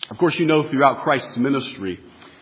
Of course, you know throughout Christ's ministry,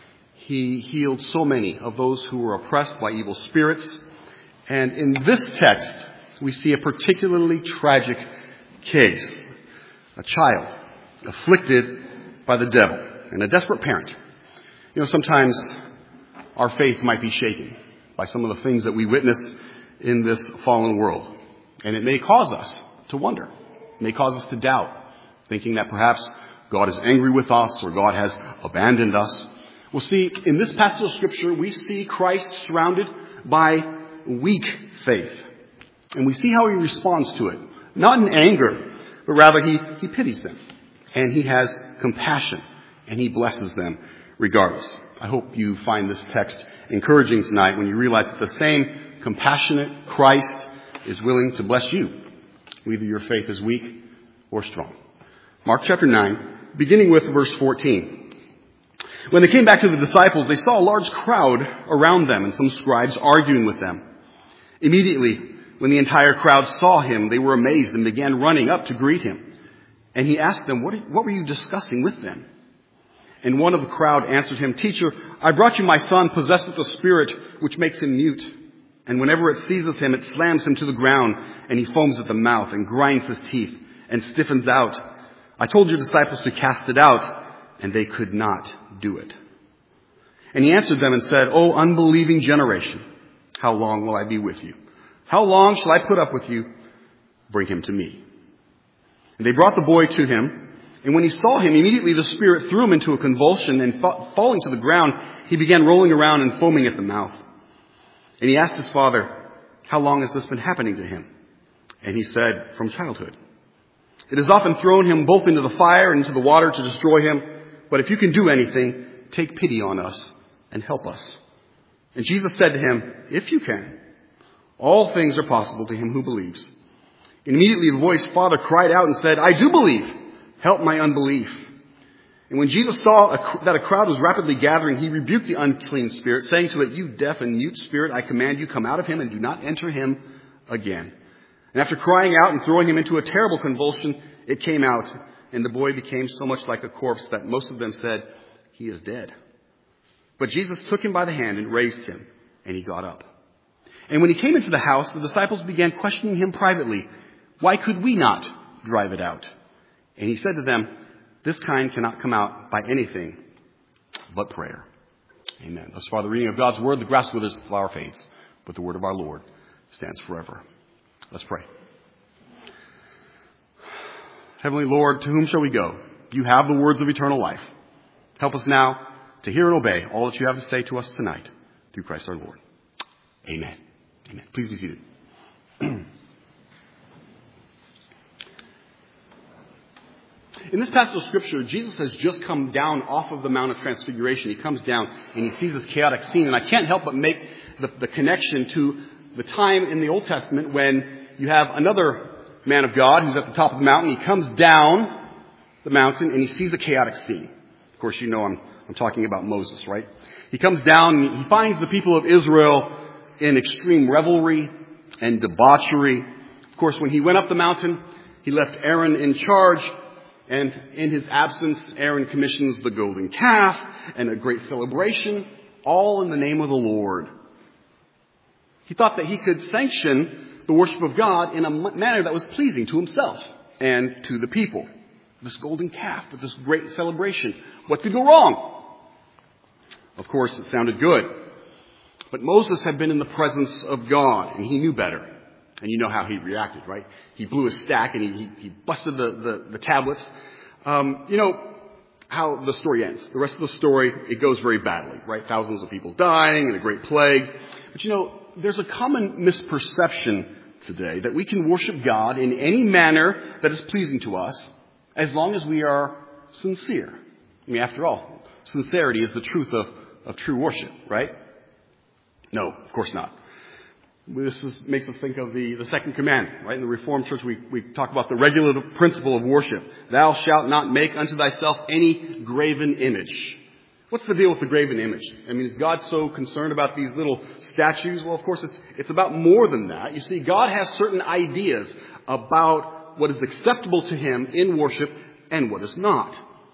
he healed so many of those who were oppressed by evil spirits. And in this text, we see a particularly tragic case. A child afflicted by the devil and a desperate parent. You know, sometimes our faith might be shaken by some of the things that we witness in this fallen world. And it may cause us to wonder. It may cause us to doubt, thinking that perhaps God is angry with us or God has abandoned us. Well, see, in this passage of Scripture, we see Christ surrounded by weak faith. And we see how he responds to it. Not in anger, but rather he pities them. And he has compassion. And he blesses them regardless. I hope you find this text encouraging tonight when you realize that the same compassionate Christ is willing to bless you, whether your faith is weak or strong. Mark chapter 9, beginning with verse 14. When they came back to the disciples, they saw a large crowd around them and some scribes arguing with them. Immediately, when the entire crowd saw him, they were amazed and began running up to greet him. And he asked them, what were you discussing with them? And one of the crowd answered him, Teacher, I brought you my son possessed with a spirit which makes him mute. And whenever it seizes him, it slams him to the ground, and he foams at the mouth and grinds his teeth and stiffens out. I told your disciples to cast it out, and they could not do it. And he answered them and said, O unbelieving generation, how long will I be with you? How long shall I put up with you? Bring him to me. And they brought the boy to him. And when he saw him, immediately the spirit threw him into a convulsion, and falling to the ground, he began rolling around and foaming at the mouth. And he asked his father, how long has this been happening to him? And he said, from childhood. It has often thrown him both into the fire and into the water to destroy him. But if you can do anything, take pity on us and help us. And Jesus said to him, if you can, all things are possible to him who believes. And immediately the boy's father cried out and said, I do believe. Help my unbelief. And when Jesus saw that a crowd was rapidly gathering, he rebuked the unclean spirit, saying to it, you deaf and mute spirit, I command you, come out of him and do not enter him again. And after crying out and throwing him into a terrible convulsion, it came out, and the boy became so much like a corpse that most of them said, he is dead. But Jesus took him by the hand and raised him, and he got up. And when he came into the house, the disciples began questioning him privately, why could we not drive it out? And he said to them, this kind cannot come out by anything but prayer. Amen. Thus far the reading of God's word. The grass withers, the flower fades, but the word of our Lord stands forever. Let's pray. Heavenly Lord, to whom shall we go? You have the words of eternal life. Help us now to hear and obey all that you have to say to us tonight through Christ our Lord. Amen. Amen. Please be seated. In this passage of Scripture, Jesus has just come down off of the Mount of Transfiguration. He comes down and he sees this chaotic scene. And I can't help but make the connection to the time in the Old Testament when you have another man of God who's at the top of the mountain. He comes down the mountain and he sees a chaotic scene. Of course, you know I'm talking about Moses, right? He comes down and he finds the people of Israel in extreme revelry and debauchery. Of course, when he went up the mountain, he left Aaron in charge. And in his absence, Aaron commissions the golden calf and a great celebration, all in the name of the Lord. He thought that he could sanction the worship of God in a manner that was pleasing to himself and to the people. This golden calf with this great celebration. What could go wrong? Of course, it sounded good. But Moses had been in the presence of God, and he knew better. And you know how he reacted, right? He blew his stack and he busted the tablets. You know how the story ends. The rest of the story, it goes very badly, right? Thousands of people dying and a great plague. But you know, there's a common misperception today that we can worship God in any manner that is pleasing to us as long as we are sincere. I mean, after all, sincerity is the truth of true worship, right? No, of course not. This makes us think of the second commandment, right? In the Reformed Church, we talk about the regulative principle of worship. Thou shalt not make unto thyself any graven image. What's the deal with the graven image? I mean, is God so concerned about these little statues? Well, of course, it's about more than that. You see, God has certain ideas about what is acceptable to him in worship and what is not.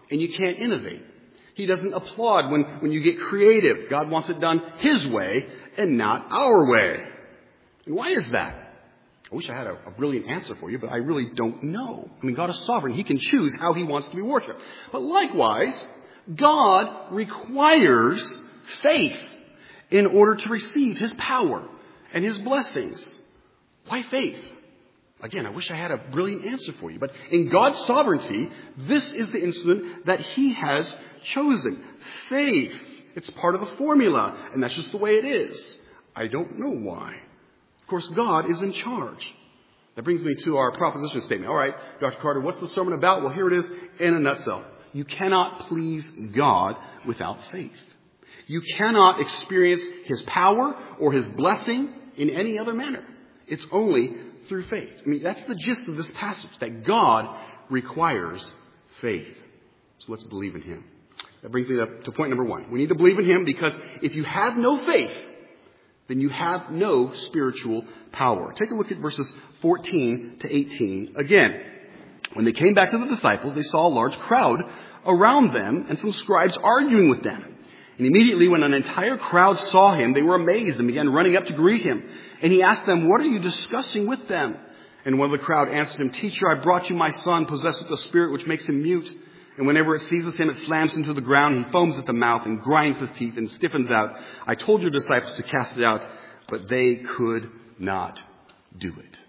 and you can't innovate. He doesn't applaud when you get creative. God wants it done His way and not our way. And why is that? I wish I had a brilliant answer for you, but I really don't know. I mean, God is sovereign. He can choose how He wants to be worshipped. But likewise, God requires faith in order to receive His power and His blessings. Why faith? Again, I wish I had a brilliant answer for you. But in God's sovereignty, this is the instrument that He has chosen. Faith. It's part of the formula, and that's just the way it is. I don't know why. Of course, God is in charge. That brings me to our proposition statement. All right, Dr. Carter, what's the sermon about? Well, here it is in a nutshell. You cannot please God without faith. You cannot experience His power or His blessing in any other manner. It's only through faith. I mean, that's the gist of this passage, that God requires faith. So let's believe in Him. That brings me to point number one. We need to believe in Him because if you have no faith, then you have no spiritual power. Take a look at verses 14 to 18 again. When they came back to the disciples, they saw a large crowd around them and some scribes arguing with them. And immediately when an entire crowd saw Him, they were amazed and began running up to greet Him. And He asked them, "What are you discussing with them?" And one of the crowd answered Him, "Teacher, I brought you my son, possessed with a spirit which makes him mute. And whenever it seizes him, it slams him to the ground. He foams at the mouth and grinds his teeth and stiffens out. I told your disciples to cast it out, but they could not do it."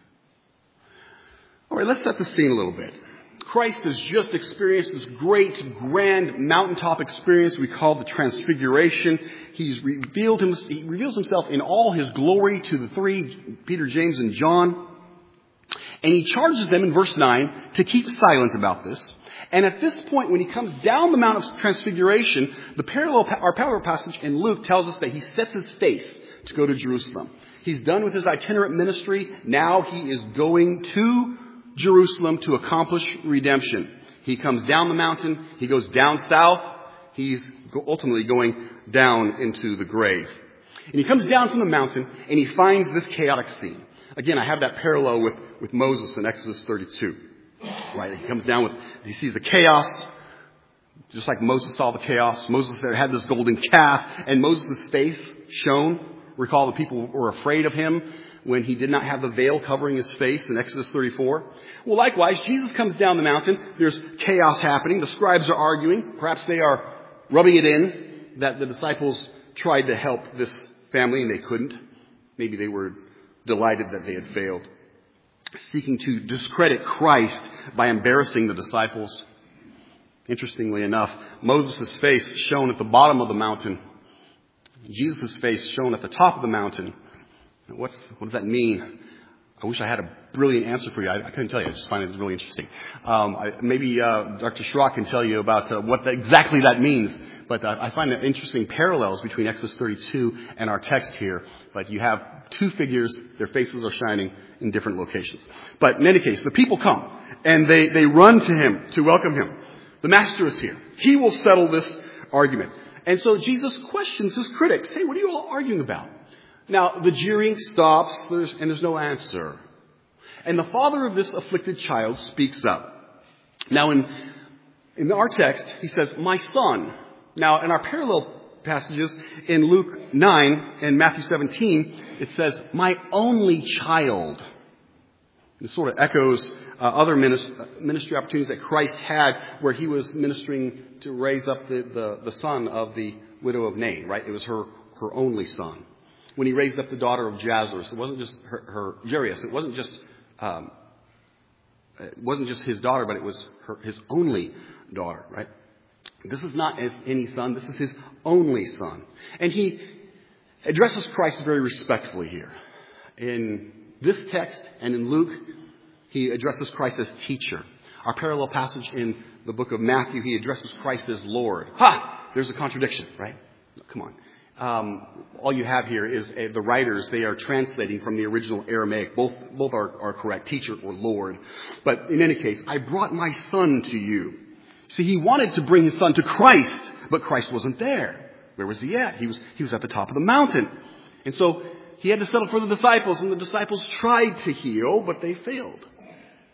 All right, let's set the scene a little bit. Christ has just experienced this great, grand mountaintop experience we call the Transfiguration. He reveals Himself in all His glory to the three, Peter, James, and John. And He charges them in verse 9 to keep silent about this. And at this point, when He comes down the Mount of Transfiguration, our parallel passage in Luke tells us that He sets His face to go to Jerusalem. He's done with His itinerant ministry. Now He is going to Jerusalem to accomplish redemption. He comes down the mountain. He goes down south. He's ultimately going down into the grave. And He comes down from the mountain and He finds this chaotic scene. Again, I have that parallel with Moses in Exodus 32. Right? He comes down he sees the chaos, just like Moses saw the chaos. Moses had this golden calf, and Moses' face shone. Recall the people were afraid of him when he did not have the veil covering his face in Exodus 34. Well, likewise, Jesus comes down the mountain. There's chaos happening. The scribes are arguing. Perhaps they are rubbing it in that the disciples tried to help this family and they couldn't. Maybe they were delighted that they had failed. Seeking to discredit Christ by embarrassing the disciples. Interestingly enough, Moses' face shone at the bottom of the mountain. Jesus' face shone at the top of the mountain. What does that mean? I wish I had a brilliant answer for you. I couldn't tell you. I just find it really interesting. Maybe Dr. Schrock can tell you about what exactly that means. But I find it interesting parallels between Exodus 32 and our text here. But you have two figures. Their faces are shining in different locations. But in any case, the people come. And they run to Him to welcome Him. The Master is here. He will settle this argument. And so Jesus questions His critics. Hey, what are you all arguing about? Now, the jeering stops, and there's no answer. And the father of this afflicted child speaks up. Now, in our text, he says, "My son." Now, in our parallel passages, in Luke 9 and Matthew 17, it says, "My only child." This sort of echoes other ministry opportunities that Christ had where He was ministering to raise up the son of the widow of Nain, right? It was her only son. When He raised up the daughter of Jairus, it wasn't just her Jairus. It wasn't just his daughter, but it was his only daughter, right? This is not as any son. This is His only son. And He addresses Christ very respectfully here. In this text and in Luke, He addresses Christ as teacher. Our parallel passage in the book of Matthew, He addresses Christ as Lord. There's a contradiction, right? Come on. All you have here is the writers, they are translating from the original Aramaic. Both are correct, teacher or Lord. But in any case, "I brought my son to you." See, He wanted to bring His son to Christ, but Christ wasn't there. Where was He at? He was at the top of the mountain. And so He had to settle for the disciples, and the disciples tried to heal, but they failed.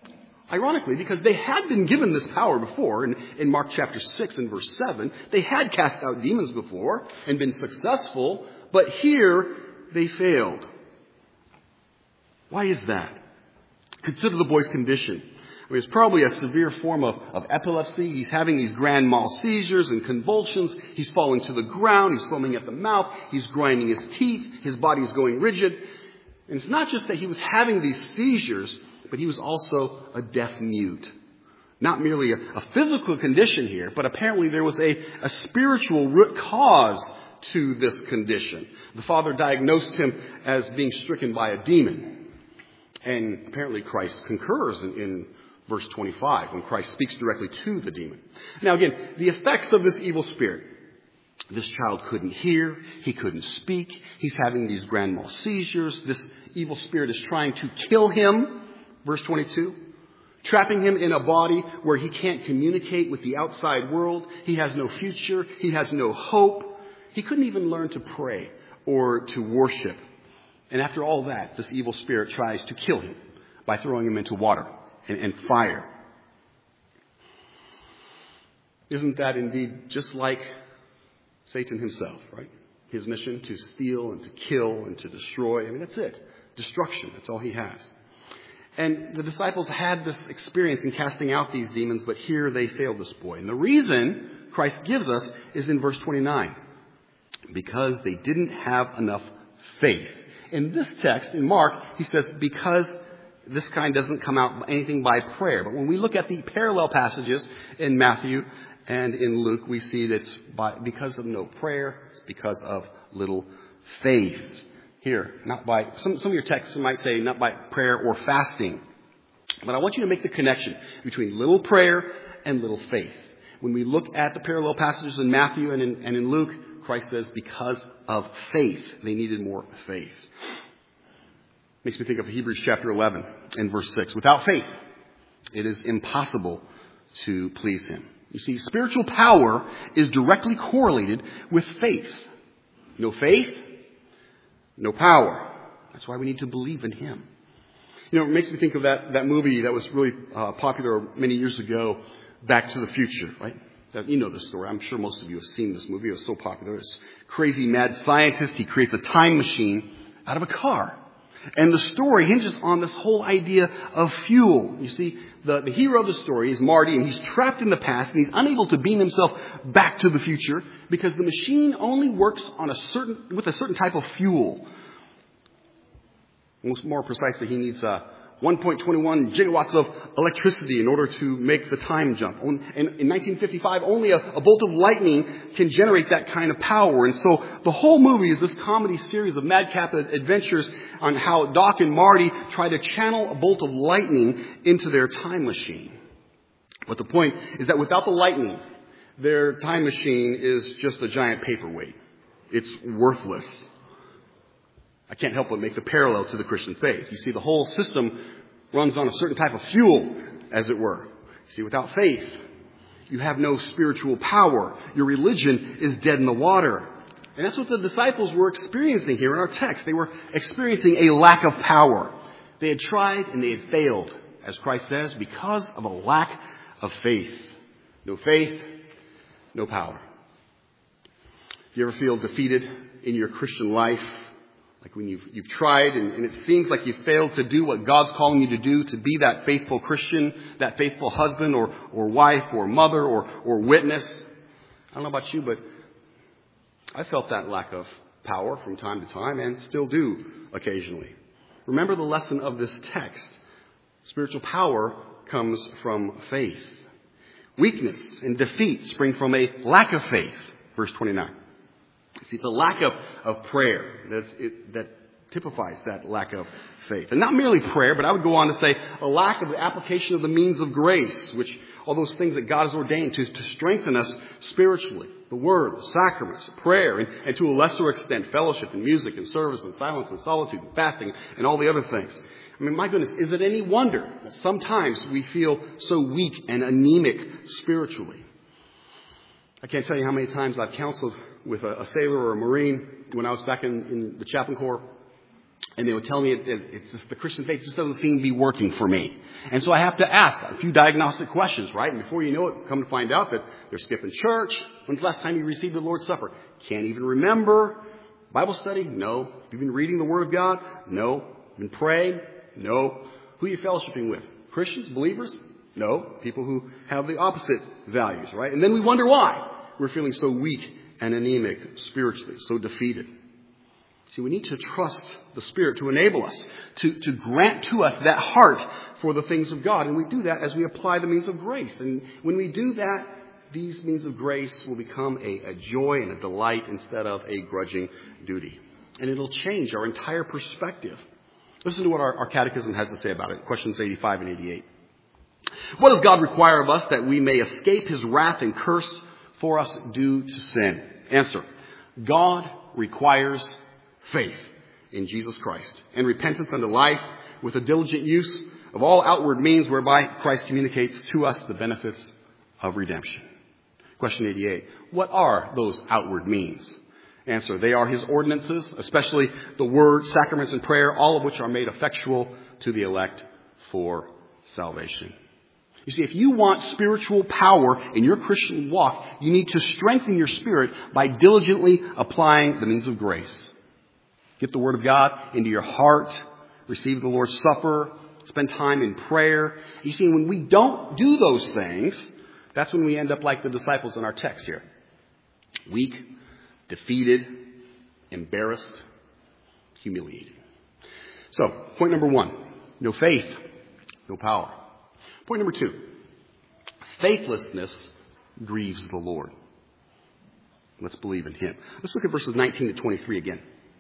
Ironically, because they had been given this power before. In Mark chapter 6 and verse 7, they had cast out demons before and been successful, but here they failed. Why is that? Consider the boy's condition. I mean, it's probably a severe form of epilepsy. He's having these grand mal seizures and convulsions. He's falling to the ground. He's foaming at the mouth. He's grinding his teeth. His body's going rigid. And it's not just that he was having these seizures, but he was also a deaf mute. Not merely a physical condition here, but apparently there was a spiritual root cause to this condition. The father diagnosed him as being stricken by a demon. And apparently Christ concurs in verse 25 when Christ speaks directly to the demon. Now again, the effects of this evil spirit. This child couldn't hear. He couldn't speak. He's having these grand mal seizures. This evil spirit is trying to kill him. Verse 22. Trapping him in a body where he can't communicate with the outside world. He has no future. He has no hope. He couldn't even learn to pray or to worship. And after all that, this evil spirit tries to kill him by throwing him into water and fire. Isn't that indeed just like Satan himself, right? His mission to steal and to kill and to destroy. I mean, that's it. Destruction. That's all he has. And the disciples had this experience in casting out these demons, but here they failed this boy. And the reason Christ gives us is in verse 29. Because they didn't have enough faith. In this text, in Mark, he says, because this kind doesn't come out anything by prayer. But when we look at the parallel passages in Matthew and in Luke, we see that it's because of no prayer, it's because of little faith. Here, not by, some of your texts might say not by prayer or fasting. But I want you to make the connection between little prayer and little faith. When we look at the parallel passages in Matthew and in Luke, Christ says because of faith. They needed more faith. Makes me think of Hebrews chapter 11 and verse 6. Without faith, it is impossible to please him. You see, spiritual power is directly correlated with faith. No faith, no power. That's why we need to believe in him. You know, it makes me think of that movie that was really popular many years ago, Back to the Future, right? You know the story. I'm sure most of you have seen this movie. It was so popular. This crazy mad scientist, he creates a time machine out of a car. And the story hinges on this whole idea of fuel. You see, the hero of the story is Marty, and he's trapped in the past, and he's unable to beam himself back to the future because the machine only works with a certain type of fuel. More precisely, he needs 1.21 gigawatts of electricity in order to make the time jump. In 1955, only a bolt of lightning can generate that kind of power. And so the whole movie is this comedy series of madcap adventures on how Doc and Marty try to channel a bolt of lightning into their time machine. But the point is that without the lightning, their time machine is just a giant paperweight. It's worthless. I can't help but make the parallel to the Christian faith. You see, the whole system runs on a certain type of fuel, as it were. You see, without faith, you have no spiritual power. Your religion is dead in the water. And that's what the disciples were experiencing here in our text. They were experiencing a lack of power. They had tried and they had failed, as Christ says, because of a lack of faith. No faith, no power. Do you ever feel defeated in your Christian life? Like when you've tried and it seems like you've failed to do what God's calling you to do, to be that faithful Christian, that faithful husband or wife or mother or witness. I don't know about you, but I felt that lack of power from time to time and still do occasionally. Remember the lesson of this text. Spiritual power comes from faith. Weakness and defeat spring from a lack of faith. Verse 29. See, the lack of prayer that typifies that lack of faith. And not merely prayer, but I would go on to say a lack of the application of the means of grace, which all those things that God has ordained to strengthen us spiritually. The Word, the sacraments, prayer, and to a lesser extent, fellowship and music and service and silence and solitude and fasting and all the other things. I mean, my goodness, is it any wonder that sometimes we feel so weak and anemic spiritually? I can't tell you how many times I've counseled with a sailor or a Marine when I was back in the chaplain corps. And they would tell me it's just the Christian faith just doesn't seem to be working for me. And so I have to ask a few diagnostic questions, right? And before you know it, come to find out that they're skipping church. When's the last time you received the Lord's Supper? Can't even remember. Bible study? No. Have you been reading the Word of God? No. Been praying? No. Who are you fellowshipping with? Christians? Believers? No. People who have the opposite values, right? And then we wonder why we're feeling so weak and anemic spiritually, so defeated. See, we need to trust the Spirit to enable us, to grant to us that heart for the things of God. And we do that as we apply the means of grace. And when we do that, these means of grace will become a joy and a delight instead of a grudging duty. And it'll change our entire perspective. Listen to what our catechism has to say about it. Questions 85 and 88. What does God require of us that we may escape his wrath and curse for us due to sin? Answer. God requires faith in Jesus Christ and repentance unto life with a diligent use of all outward means whereby Christ communicates to us the benefits of redemption. Question 88. What are those outward means? Answer. They are his ordinances, especially the word, sacraments, and prayer, all of which are made effectual to the elect for salvation. You see, if you want spiritual power in your Christian walk, you need to strengthen your spirit by diligently applying the means of grace. Get the Word of God into your heart, receive the Lord's Supper, spend time in prayer. You see, when we don't do those things, that's when we end up like the disciples in our text here. Weak, defeated, embarrassed, humiliated. So, point number 1, no faith, no power. Point number 2, faithlessness grieves the Lord. Let's believe in him. Let's look at verses 19 to 23 again.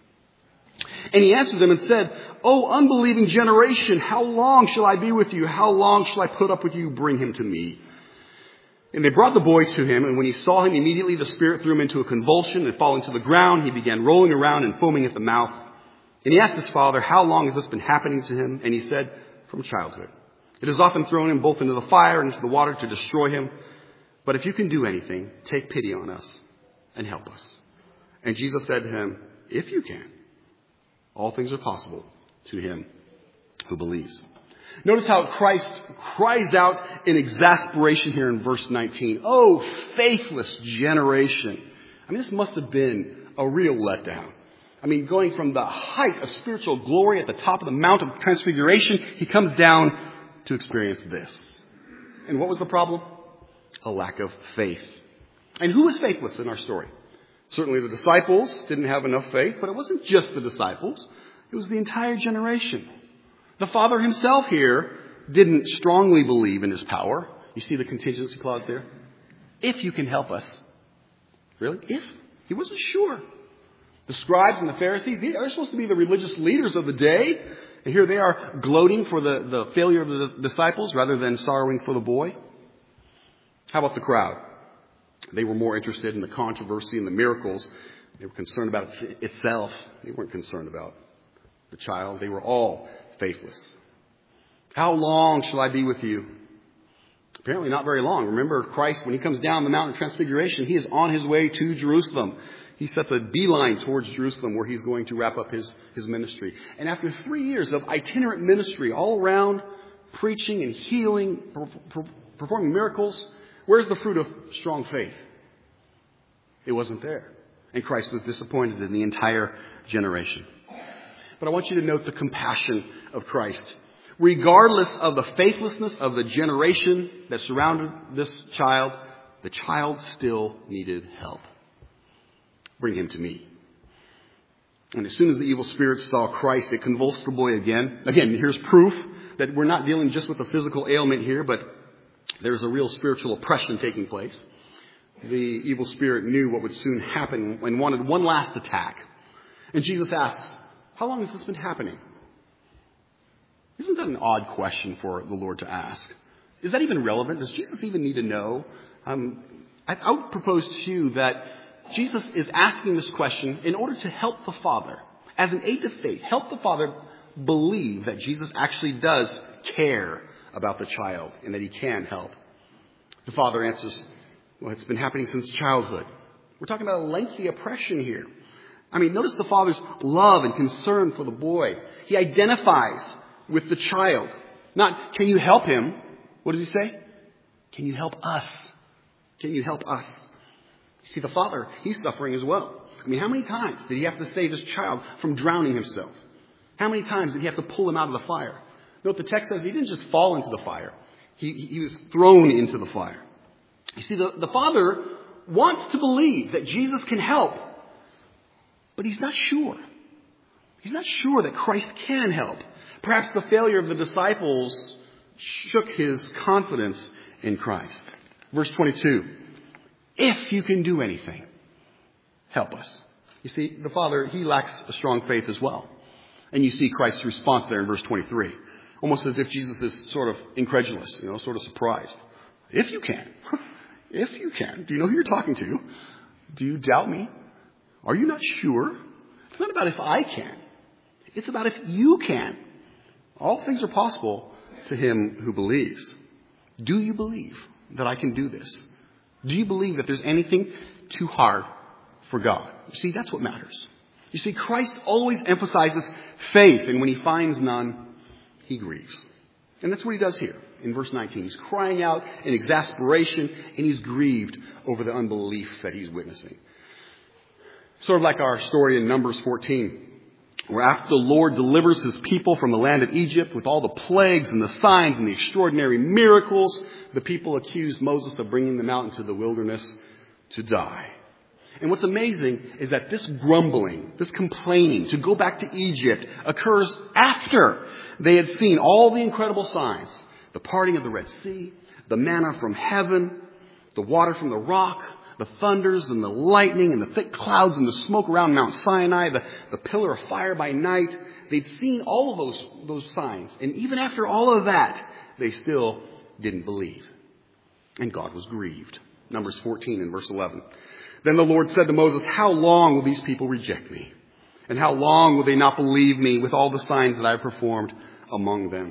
And he answered them and said, O unbelieving generation, how long shall I be with you? How long shall I put up with you? Bring him to me. And they brought the boy to him, and when he saw him, immediately the spirit threw him into a convulsion, and falling to the ground, he began rolling around and foaming at the mouth. And he asked his father, how long has this been happening to him? And he said, from childhood. It has often thrown him both into the fire and into the water to destroy him. But if you can do anything, take pity on us and help us. And Jesus said to him, if you can, all things are possible to him who believes. Notice how Christ cries out in exasperation here in verse 19. Oh, faithless generation. I mean, this must have been a real letdown. I mean, going from the height of spiritual glory at the top of the Mount of Transfiguration, he comes down to experience this. And what was the problem? A lack of faith. And who was faithless in our story? Certainly the disciples didn't have enough faith, but it wasn't just the disciples. It was the entire generation. The Father himself here didn't strongly believe in his power. You see the contingency clause there? If you can help us. Really? If? He wasn't sure. The scribes and the Pharisees, they are supposed to be the religious leaders of the day. And here they are gloating for the failure of the disciples rather than sorrowing for the boy. How about the crowd? They were more interested in the controversy and the miracles. They were concerned about it itself. They weren't concerned about the child. They were all faithless. How long shall I be with you? Apparently not very long. Remember, Christ, when he comes down the Mount of Transfiguration, he is on his way to Jerusalem. He sets a beeline towards Jerusalem where he's going to wrap up his ministry. And after 3 years of itinerant ministry all around, preaching and healing, performing miracles, where's the fruit of strong faith? It wasn't there. And Christ was disappointed in the entire generation. But I want you to note the compassion of Christ. Regardless of the faithlessness of the generation that surrounded this child, the child still needed help. Bring him to me. And as soon as the evil spirit saw Christ, it convulsed the boy again. Again, here's proof that we're not dealing just with a physical ailment here, but there's a real spiritual oppression taking place. The evil spirit knew what would soon happen and wanted one last attack. And Jesus asks, how long has this been happening? Isn't that an odd question for the Lord to ask? Is that even relevant? Does Jesus even need to know? I would propose to you that Jesus is asking this question in order to help the Father, as an aid to faith, help the Father believe that Jesus actually does care about the child and that he can help. The Father answers, well, it's been happening since childhood. We're talking about a lengthy oppression here. I mean, notice the father's love and concern for the boy. He identifies with the child. Not, can you help him? What does he say? Can you help us? Can you help us? You see, the father, he's suffering as well. I mean, how many times did he have to save his child from drowning himself? How many times did he have to pull him out of the fire? Note the text says he didn't just fall into the fire. He was thrown into the fire. You see, the father wants to believe that Jesus can help, but he's not sure. He's not sure that Christ can help. Perhaps the failure of the disciples shook his confidence in Christ. Verse 22, if you can do anything, help us. You see, the father, he lacks a strong faith as well. And you see Christ's response there in verse 23. Almost as if Jesus is sort of incredulous, sort of surprised. If you can. If you can. Do you know who you're talking to? Do you doubt me? Are you not sure? It's not about if I can. It's about if you can. All things are possible to him who believes. Do you believe that I can do this? Do you believe that there's anything too hard for God? You see, that's what matters. You see, Christ always emphasizes faith, and when he finds none, he grieves. And that's what he does here in verse 19. He's crying out in exasperation, and he's grieved over the unbelief that he's witnessing. Sort of like our story in Numbers 14, where after the Lord delivers his people from the land of Egypt with all the plagues and the signs and the extraordinary miracles, the people accused Moses of bringing them out into the wilderness to die. And what's amazing is that this grumbling, this complaining to go back to Egypt occurs after they had seen all the incredible signs. The parting of the Red Sea, the manna from heaven, the water from the rock, the thunders and the lightning and the thick clouds and the smoke around Mount Sinai, the pillar of fire by night. They'd seen all of those signs. And even after all of that, they still didn't believe. And God was grieved. Numbers 14 and verse 11. Then the Lord said to Moses, how long will these people reject me? And how long will they not believe me with all the signs that I have performed among them?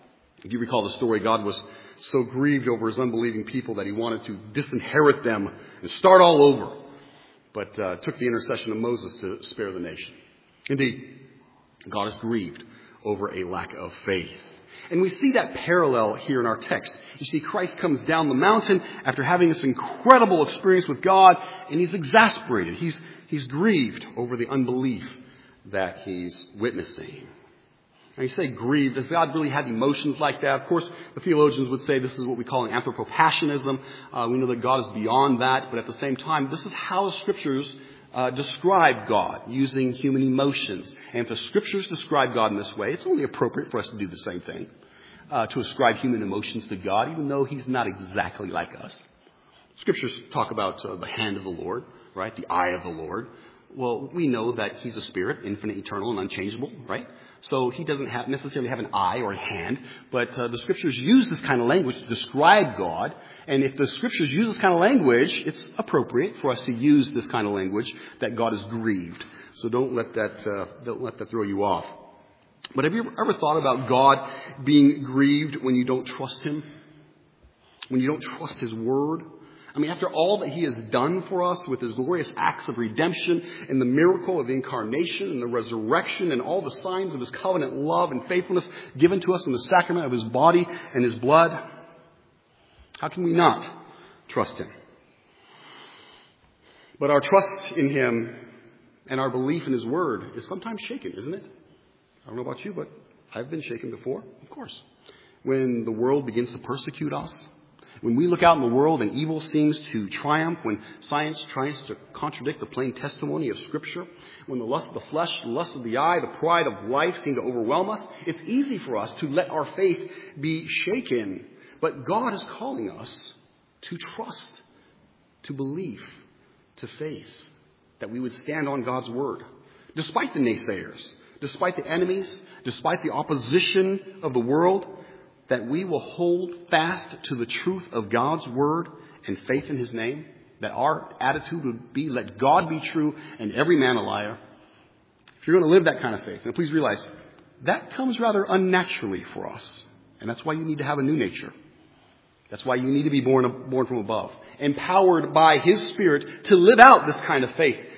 If you recall the story, God was so grieved over his unbelieving people that he wanted to disinherit them and start all over. But took the intercession of Moses to spare the nation. Indeed, God is grieved over a lack of faith. And we see that parallel here in our text. You see, Christ comes down the mountain after having this incredible experience with God, and he's exasperated. He's grieved over the unbelief that he's witnessing. Now you say grieved. Does God really have emotions like that? Of course, the theologians would say this is what we call an anthropopassionism. We know that God is beyond that, but at the same time, this is how the Scriptures describe God, using human emotions. And if the Scriptures describe God in this way, it's only appropriate for us to do the same thing, to ascribe human emotions to God, even though he's not exactly like us. Scriptures talk about the hand of the Lord, right? The eye of the Lord. Well, we know that he's a spirit, infinite, eternal, and unchangeable, right? So he doesn't necessarily have an eye or a hand, but the Scriptures use this kind of language to describe God. And if the Scriptures use this kind of language, it's appropriate for us to use this kind of language that God is grieved. So don't let that throw you off. But have you ever thought about God being grieved when you don't trust him? When you don't trust his word? I mean, after all that he has done for us with his glorious acts of redemption and the miracle of the incarnation and the resurrection and all the signs of his covenant love and faithfulness given to us in the sacrament of his body and his blood, how can we not trust him? But our trust in him and our belief in his word is sometimes shaken, isn't it? I don't know about you, but I've been shaken before, of course. When the world begins to persecute us, when we look out in the world and evil seems to triumph, when science tries to contradict the plain testimony of Scripture, when the lust of the flesh, the lust of the eye, the pride of life seem to overwhelm us, it's easy for us to let our faith be shaken. But God is calling us to trust, to belief, to faith, that we would stand on God's word, despite the naysayers, despite the enemies, despite the opposition of the world, that we will hold fast to the truth of God's word and faith in his name, that our attitude would be, let God be true and every man a liar. If you're going to live that kind of faith, and please realize that comes rather unnaturally for us. And that's why you need to have a new nature. That's why you need to be born from above, empowered by his Spirit to live out this kind of faith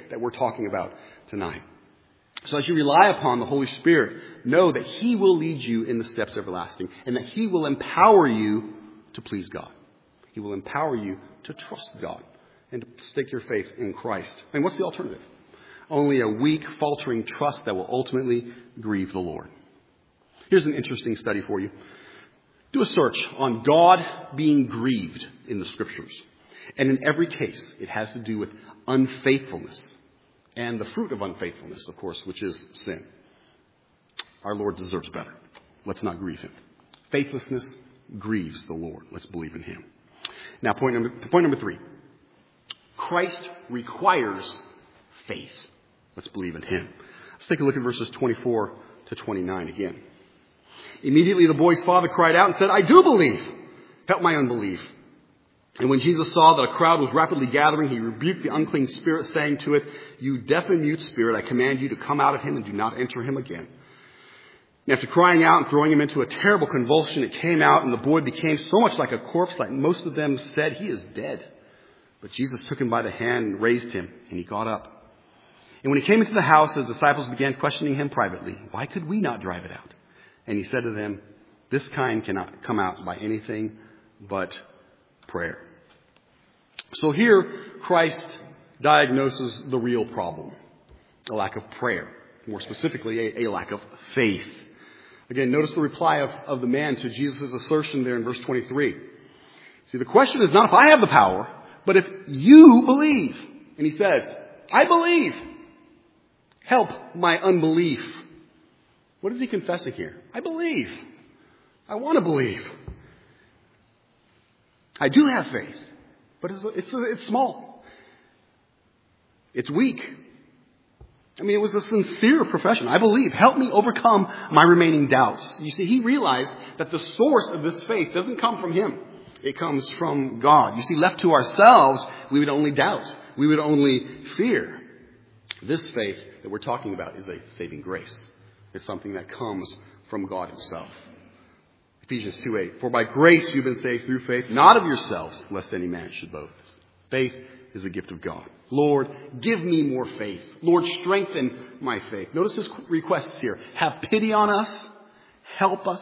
that we're talking about tonight. So as you rely upon the Holy Spirit, know that He will lead you in the steps everlasting and that He will empower you to please God. He will empower you to trust God and to stake your faith in Christ. And what's the alternative? Only a weak, faltering trust that will ultimately grieve the Lord. Here's an interesting study for you. Do a search on God being grieved in the Scriptures. And in every case, it has to do with unfaithfulness. And the fruit of unfaithfulness, of course, which is sin. Our Lord deserves better. Let's not grieve Him. Faithlessness grieves the Lord. Let's believe in Him. Now, point number 3. Christ requires faith. Let's believe in Him. Let's take a look at verses 24 to 29 again. Immediately the boy's father cried out and said, I do believe. Help my unbelief. And when Jesus saw that a crowd was rapidly gathering, He rebuked the unclean spirit, saying to it, You deaf and mute spirit, I command you to come out of him and do not enter him again. And after crying out and throwing him into a terrible convulsion, it came out, and the boy became so much like a corpse that most of them said, He is dead. But Jesus took him by the hand and raised him, and he got up. And when he came into the house, his disciples began questioning him privately. Why could we not drive it out? And he said to them, This kind cannot come out by anything but prayer. So here, Christ diagnoses the real problem, a lack of prayer. More specifically, a lack of faith. Again, notice the reply of the man to Jesus' assertion there in verse 23. See, the question is not if I have the power, but if you believe. And he says, I believe. Help my unbelief. What is he confessing here? I believe. I want to believe. I do have faith, but it's small. It's weak. I mean, it was a sincere profession. I believe. Help me overcome my remaining doubts. You see, he realized that the source of this faith doesn't come from him. It comes from God. You see, left to ourselves, we would only doubt. We would only fear. This faith that we're talking about is a saving grace. It's something that comes from God Himself. Ephesians 2:8. For by grace you've been saved through faith, not of yourselves, lest any man should boast. Faith is a gift of God. Lord, give me more faith. Lord, strengthen my faith. Notice His requests here. Have pity on us. Help us.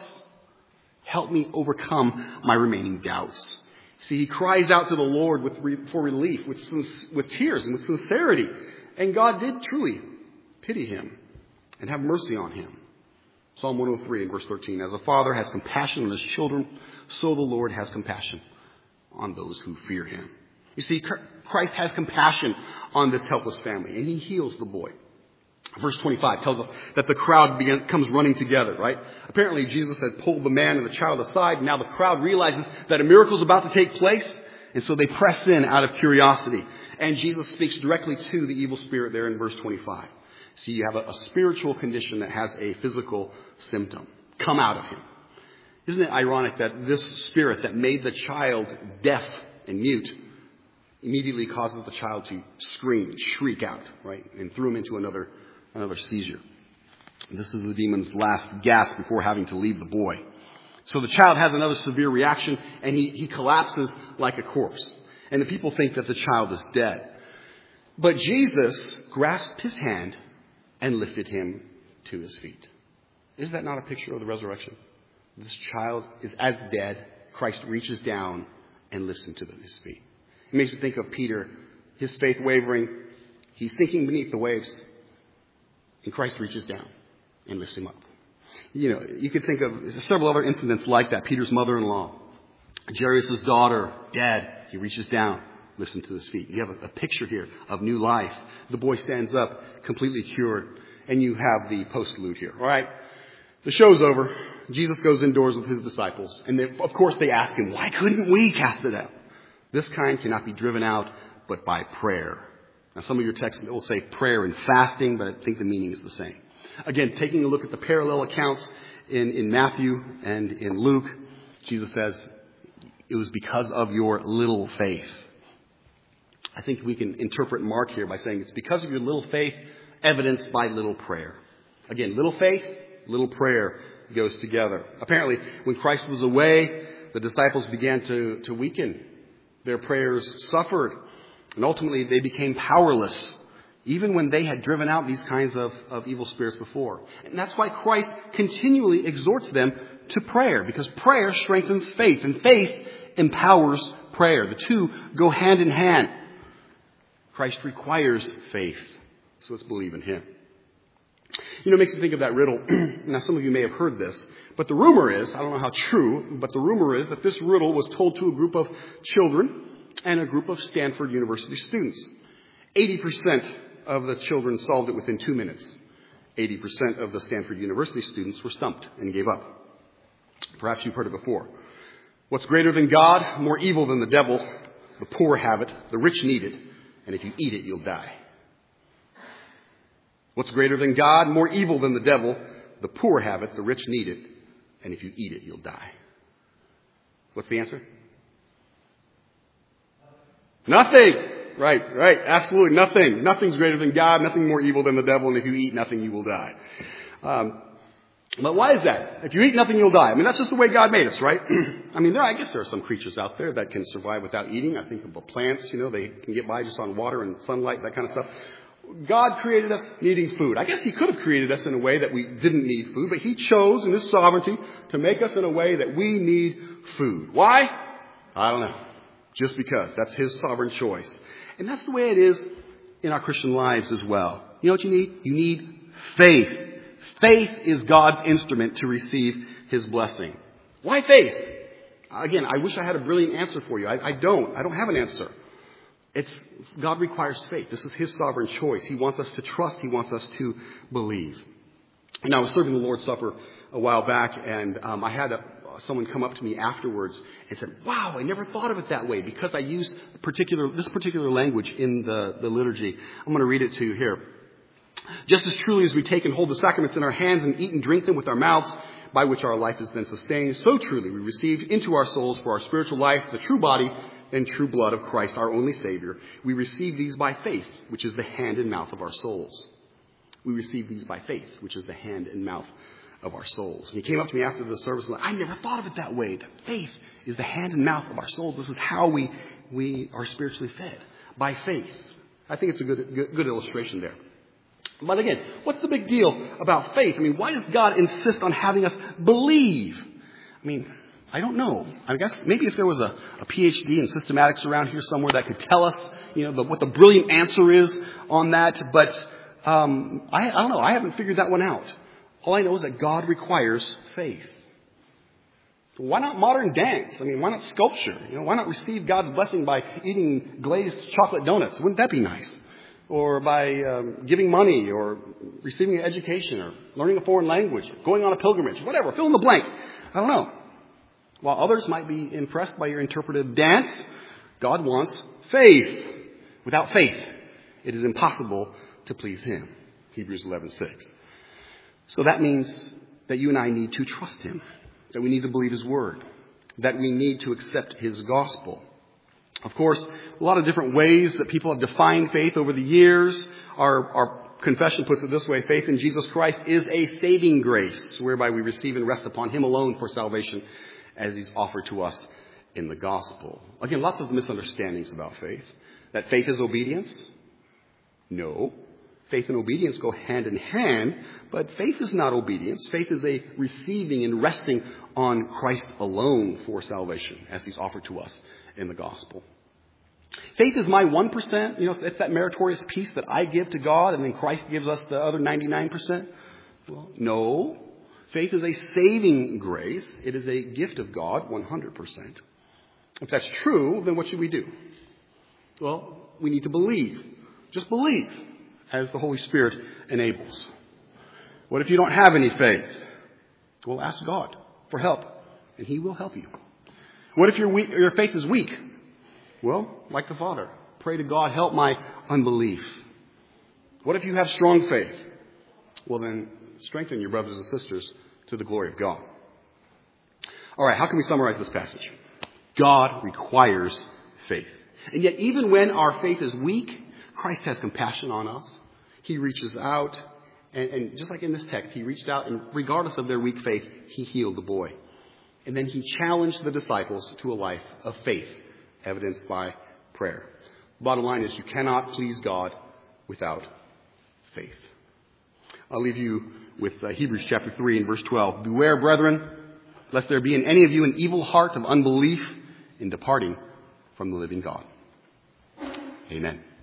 Help me overcome my remaining doubts. See, he cries out to the Lord for relief with tears and with sincerity. And God did truly pity him and have mercy on him. Psalm 103 and verse 13. As a father has compassion on his children, so the Lord has compassion on those who fear Him. You see, Christ has compassion on this helpless family, and He heals the boy. Verse 25 tells us that the crowd comes running together, right? Apparently, Jesus had pulled the man and the child aside. Now the crowd realizes that a miracle is about to take place, and so they press in out of curiosity. And Jesus speaks directly to the evil spirit there in verse 25. See, you have a spiritual condition that has a physical symptom. Come out of him. Isn't it ironic that this spirit that made the child deaf and mute immediately causes the child to scream, shriek out, right? And threw him into another seizure. This is the demon's last gasp before having to leave the boy. So the child has another severe reaction, and he collapses like a corpse. And the people think that the child is dead. But Jesus grasped his hand and lifted him to his feet. Is that not a picture of the resurrection? This child is as dead. Christ reaches down and lifts him to his feet. It makes me think of Peter, his faith wavering. He's sinking beneath the waves. And Christ reaches down and lifts him up. You know, you could think of several other incidents like that. Peter's mother-in-law, Jairus' daughter, dead. He reaches down, lifts him to his feet. You have a picture here of new life. The boy stands up, completely cured. And you have the postlude here. All right? The show's over. Jesus goes indoors with his disciples. And of course they ask him, why couldn't we cast it out? This kind cannot be driven out but by prayer. Now some of your texts will say prayer and fasting, but I think the meaning is the same. Again, taking a look at the parallel accounts in Matthew and in Luke, Jesus says, it was because of your little faith. I think we can interpret Mark here by saying it's because of your little faith, evidenced by little prayer. Again, little faith, little prayer goes together. Apparently, when Christ was away, the disciples began to weaken. Their prayers suffered. And ultimately, they became powerless even when they had driven out these kinds of evil spirits before. And that's why Christ continually exhorts them to prayer, because prayer strengthens faith, and faith empowers prayer. The two go hand in hand. Christ requires faith, so let's believe in him. You know, it makes me think of that riddle. Now, some of you may have heard this, but the rumor is, I don't know how true, but the rumor is that this riddle was told to a group of children and a group of Stanford University students. 80% of the children solved it within 2 minutes. 80% of the Stanford University students were stumped and gave up. Perhaps you've heard it before. What's greater than God? More evil than the devil. The poor have it, the rich need it, and if you eat it, you'll die. What's greater than God? More evil than the devil. The poor have it, the rich need it, and if you eat it, you'll die. What's the answer? Nothing. Right. Absolutely nothing. Nothing's greater than God, nothing more evil than the devil, and if you eat nothing, you will die. But why is that? If you eat nothing, you'll die. I mean, that's just the way God made us, right? I mean, I guess there are some creatures out there that can survive without eating. I think of the plants, they can get by just on water and sunlight, that kind of stuff. God created us needing food. I guess he could have created us in a way that we didn't need food, but he chose in his sovereignty to make us in a way that we need food. Why? I don't know. Just because. That's his sovereign choice. And that's the way it is in our Christian lives as well. You know what you need? You need faith. Faith is God's instrument to receive his blessing. Why faith? Again, I wish I had a brilliant answer for you. I don't. I don't have an answer. God requires faith. This is his sovereign choice. He wants us to trust. He wants us to believe. And I was serving the Lord's Supper a while back, and I had someone come up to me afterwards and said, "Wow, I never thought of it that way," because I used this particular language in the liturgy. I'm going to read it to you here. Just as truly as we take and hold the sacraments in our hands and eat and drink them with our mouths, by which our life is then sustained, so truly we receive into our souls for our spiritual life the true body and true blood of Christ, our only Savior. We receive these by faith, which is the hand and mouth of our souls. We receive these by faith, which is the hand and mouth of our souls. And he came up to me after the service and said, "I never thought of it that way. That faith is the hand and mouth of our souls. This is how we are spiritually fed, by faith." I think it's a good illustration there. But again, what's the big deal about faith? I mean, why does God insist on having us believe? I mean, I don't know. I guess maybe if there was a PhD in systematics around here somewhere that could tell us, what the brilliant answer is on that. But I don't know. I haven't figured that one out. All I know is that God requires faith. Why not modern dance? I mean, why not sculpture? Why not receive God's blessing by eating glazed chocolate donuts? Wouldn't that be nice? Or by giving money, or receiving an education, or learning a foreign language, going on a pilgrimage, whatever. Fill in the blank. I don't know. While others might be impressed by your interpretive dance, God wants faith. Without faith, it is impossible to please him. Hebrews 11:6. So that means that you and I need to trust him, that we need to believe his word, that we need to accept his gospel. Of course, a lot of different ways that people have defined faith over the years. Our confession puts it this way: faith in Jesus Christ is a saving grace, whereby we receive and rest upon him alone for salvation, as he's offered to us in the gospel. Again, lots of misunderstandings about faith. That faith is obedience? No. Faith and obedience go hand in hand, but faith is not obedience. Faith is a receiving and resting on Christ alone for salvation, as he's offered to us in the gospel. Faith is my 1%. It's that meritorious piece that I give to God, and then Christ gives us the other 99%. Well, no. Faith is a saving grace. It is a gift of God, 100%. If that's true, then what should we do? Well, we need to believe. Just believe, as the Holy Spirit enables. What if you don't have any faith? Well, ask God for help, and he will help you. What if your faith is weak? Well, like the Father, pray to God, help my unbelief. What if you have strong faith? Well, then strengthen your brothers and sisters to the glory of God. All right, how can we summarize this passage? God requires faith. And yet, even when our faith is weak, Christ has compassion on us. He reaches out, and just like in this text, he reached out, and regardless of their weak faith, he healed the boy. And then he challenged the disciples to a life of faith, evidenced by prayer. Bottom line is, you cannot please God without faith. I'll leave you with Hebrews chapter 3 and verse 12. Beware, brethren, lest there be in any of you an evil heart of unbelief in departing from the living God. Amen.